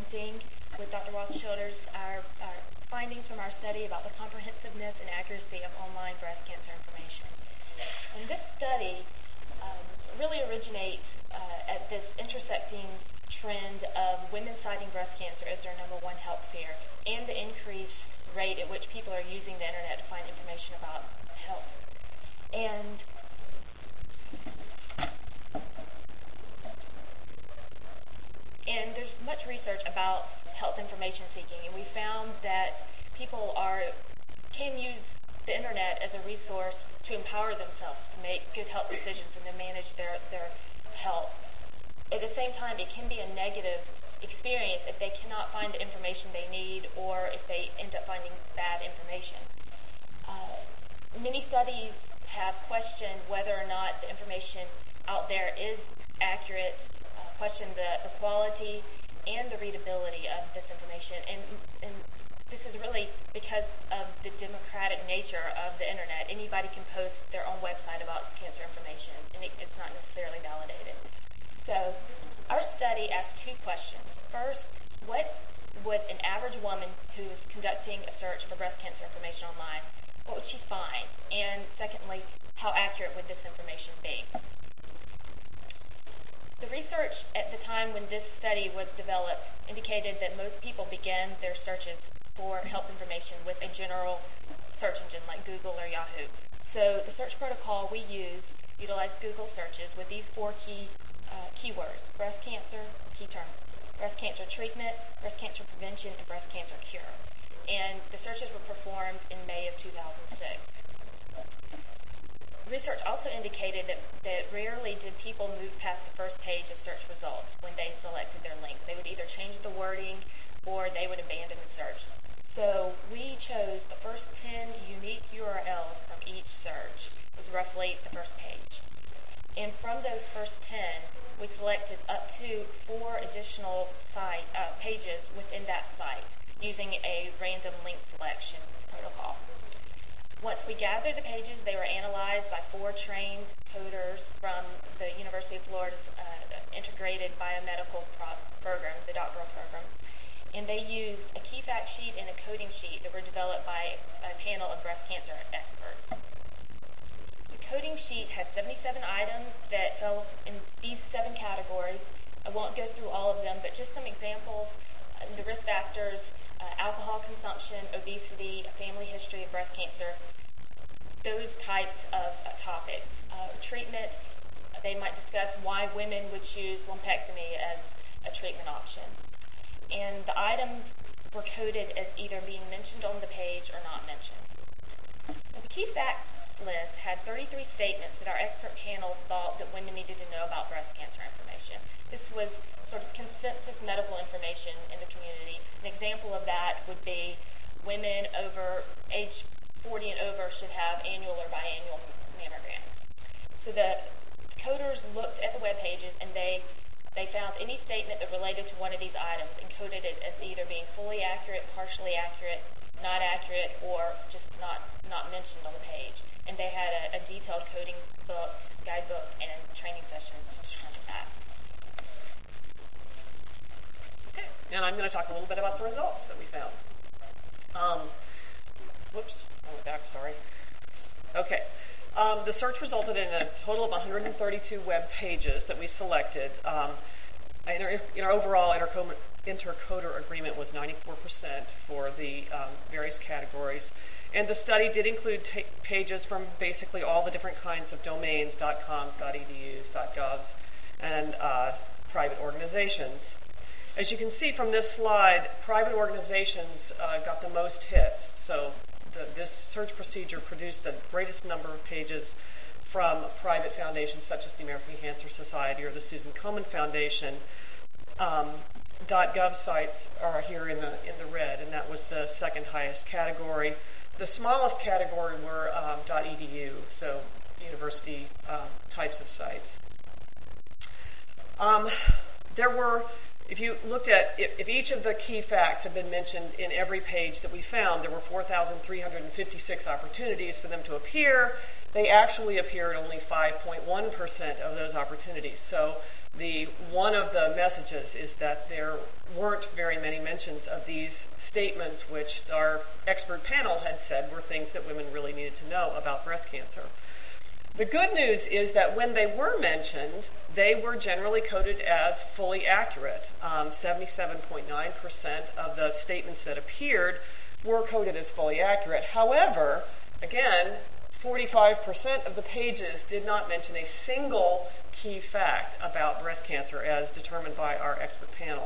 presenting with Dr. Ross Childers our findings from our study about the comprehensiveness and accuracy of online breast cancer information. And this study really originates at this intersecting trend of women citing breast cancer as their number one health fear and the increased rate at which people are using the internet to find information about health. And there's much research about health information seeking, and we found that people can use the internet as a resource to empower themselves to make good health decisions and to manage their health. At the same time, it can be a negative experience if they cannot find the information they need or if they end up finding bad information. Many studies have questioned whether or not the information out there is accurate, questioned the quality and the readability of this information, and this is really because of the democratic nature of the internet. Anybody can post their own website about cancer information, and it's not necessarily validated. So our study asked two questions. First, what would an average woman who is conducting a search for breast cancer information online, what would she find? And secondly, how accurate would this information be? The research at the time when this study was developed indicated that most people began their searches for health information with a general search engine like Google or Yahoo. So the search protocol we utilized Google searches with these four keywords: breast cancer, key terms, breast cancer treatment, breast cancer prevention, and breast cancer cure. And the searches were performed in May of 2006. Research also indicated that rarely did people move past the first page of search results when they selected their links. They would either change the wording or they would abandon the search. So we chose the first 10 unique URLs from each search. It was roughly the first page. And from those first 10, we selected up to 4 additional pages within that site using a random link selection protocol. Once we gathered the pages, they were analyzed by 4 trained coders from the University of Florida's Integrated Biomedical Program, the doctoral program. And they used a key fact sheet and a coding sheet that were developed by a panel of breast cancer experts. The coding sheet had 77 items that fell in these 7 categories. I won't go through all of them, but just some examples. The risk factors: alcohol consumption, obesity, a family history of breast cancer, those types of topics. Treatment, they might discuss why women would choose lumpectomy as a treatment option. And the items were coded as either being mentioned on the page or not mentioned. Now, the key facts list had 33 statements that our expert panel thought that women needed to know about breast cancer information. This was sort of consensus medical information in the community. An example of that would be women over age 40 and over should have annual or biannual mammograms. So the coders looked at the web pages and they found any statement that related to one of these items and coded it as either being fully accurate, partially accurate, not accurate, or just not mentioned on the page. And they had a detailed coding book, guidebook, and training sessions to determine that. Okay, and I'm going to talk a little bit about the results that we found. Okay. The search resulted in a total of 132 web pages that we selected. Our overall intercoder agreement was 94% for the various categories. And the study did include pages from basically all the different kinds of domains: .coms, .edus, .govs, and private organizations. As you can see from this slide, private organizations got the most hits. So this search procedure produced the greatest number of pages from private foundations such as the American Cancer Society or the Susan Komen Foundation. .gov sites are here in the red, and that was the second highest category. The smallest category were .edu, so university types of sites. If you looked at, if each of the key facts had been mentioned in every page that we found, there were 4,356 opportunities for them to appear. They actually appeared only 5.1% of those opportunities. So One of the messages is that there weren't very many mentions of these statements, which our expert panel had said were things that women really needed to know about breast cancer. The good news is that when they were mentioned, they were generally coded as fully accurate. 77.9% of the statements that appeared were coded as fully accurate. However, again, 45% of the pages did not mention a single key fact about breast cancer as determined by our expert panel.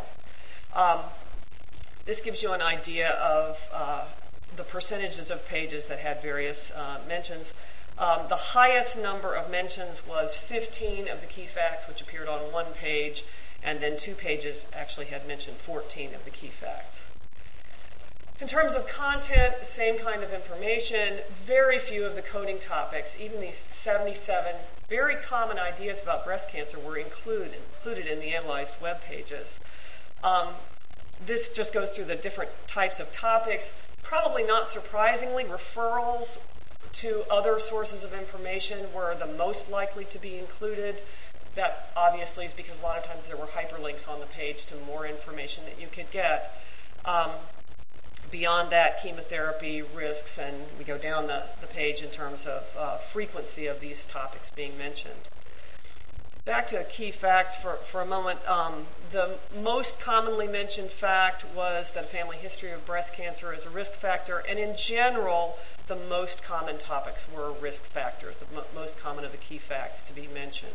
This gives you an idea of the percentages of pages that had various mentions. The highest number of mentions was 15 of the key facts, which appeared on one page, and then 2 pages actually had mentioned 14 of the key facts. In terms of content, same kind of information, very few of the coding topics, even these 77 very common ideas about breast cancer were included in the analyzed web pages. This just goes through the different types of topics. Probably not surprisingly, referrals to other sources of information were the most likely to be included. That obviously is because a lot of times there were hyperlinks on the page to more information that you could get. Beyond that, chemotherapy, risks, and we go down the page in terms of frequency of these topics being mentioned. Back to key facts for a moment. The most commonly mentioned fact was that a family history of breast cancer is a risk factor, and in general, the most common topics were risk factors, the most common of the key facts to be mentioned.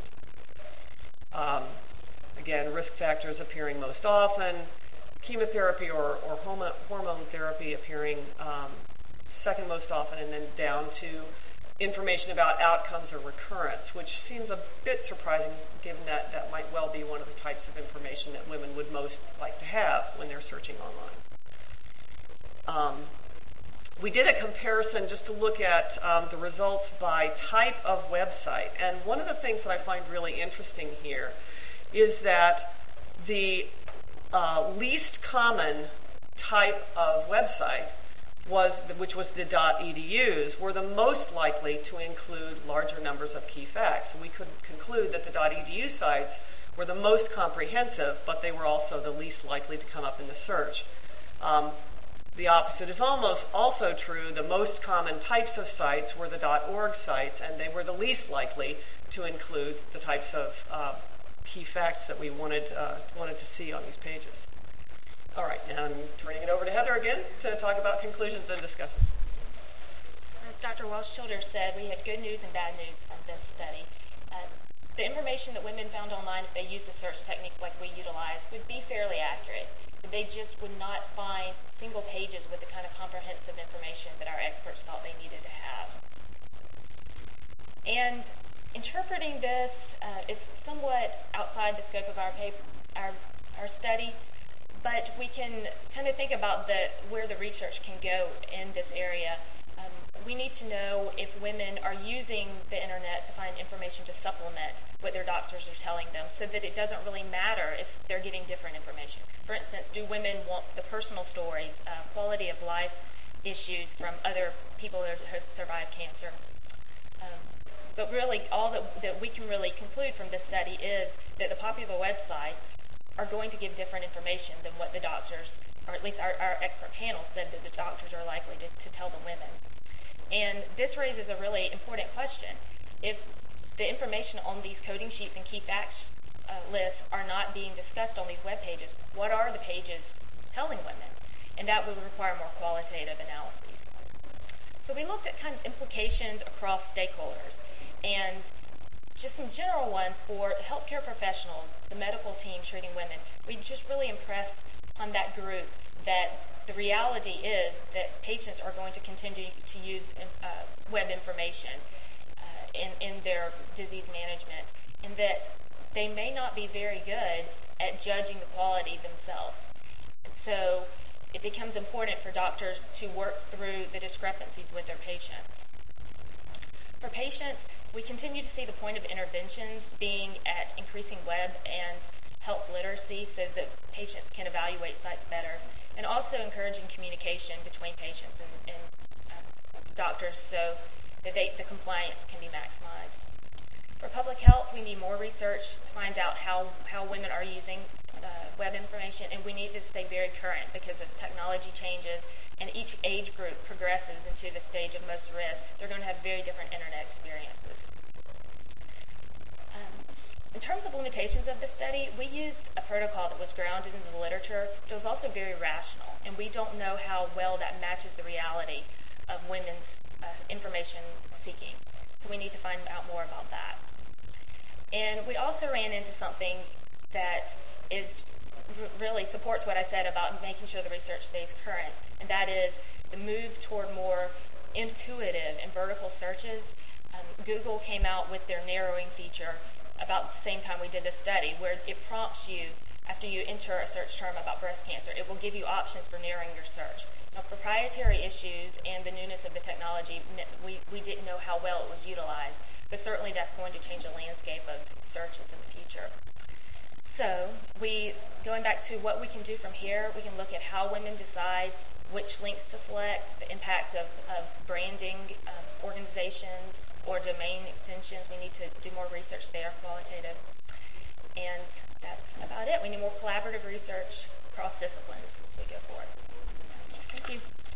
Again, risk factors appearing most often, chemotherapy or hormone therapy appearing second most often, and then down to information about outcomes or recurrence, which seems a bit surprising given that that might well be one of the types of information that women would most like to have when they're searching online. We did a comparison just to look at the results by type of website, and one of the things that I find really interesting here is that the least common type of website which was the .edus, were the most likely to include larger numbers of key facts. So we could conclude that the .edu sites were the most comprehensive, but they were also the least likely to come up in the search. The opposite is almost also true. The most common types of sites were the .org sites, and they were the least likely to include the types of key facts that we wanted to see on these pages. All right, now I'm turning it over to Heather again to talk about conclusions and discussions. As Dr. Walsh-Childers said, we had good news and bad news from this study. The information that women found online, if they used the search technique like we utilize, would be fairly accurate. They just would not find single pages with the kind of comprehensive information that our experts thought they needed to have. And interpreting this, it's somewhat outside the scope of our study, but we can kind of think about where the research can go in this area. We need to know if women are using the internet to find information to supplement what their doctors are telling them, so that it doesn't really matter if they're getting different information. For instance, do women want the personal stories, quality of life issues from other people that have survived cancer? But really, all that we can really conclude from this study is that the popular websites are going to give different information than what the doctors, or at least our expert panel said that the doctors are likely to tell the women. And this raises a really important question. If the information on these coding sheets and key facts lists are not being discussed on these web pages, what are the pages telling women? And that would require more qualitative analyses. So we looked at kind of implications across stakeholders, and just some general ones for healthcare professionals, the medical team treating women. We just really impressed on that group that the reality is that patients are going to continue to use web information in their disease management, and that they may not be very good at judging the quality themselves. And so it becomes important for doctors to work through the discrepancies with their patients. For patients, we continue to see the point of interventions being at increasing web and health literacy so that patients can evaluate sites better, and also encouraging communication between patients and doctors so that the compliance can be maximized. For public health, we need more research to find out how women are using web information, and we need to stay very current because as technology changes and each age group progresses into the stage of most risk, they're going to have very different internet experiences. In terms of limitations of the study, we used a protocol that was grounded in the literature. It was also very rational, and we don't know how well that matches the reality of women's information seeking. So we need to find out more about that. And we also ran into something that really supports what I said about making sure the research stays current, and that is the move toward more intuitive and vertical searches. Google came out with their narrowing feature about the same time we did this study, where it prompts you, after you enter a search term about breast cancer, it will give you options for narrowing your search. Now, proprietary issues and the newness of the technology, we didn't know how well it was utilized, but certainly that's going to change the landscape of searches in the future. So, going back to what we can do from here, we can look at how women decide which links to select, the impact of branding organizations or domain extensions. We need to do more research there, qualitative. And that's about it. We need more collaborative research across disciplines as we go forward. Thank you.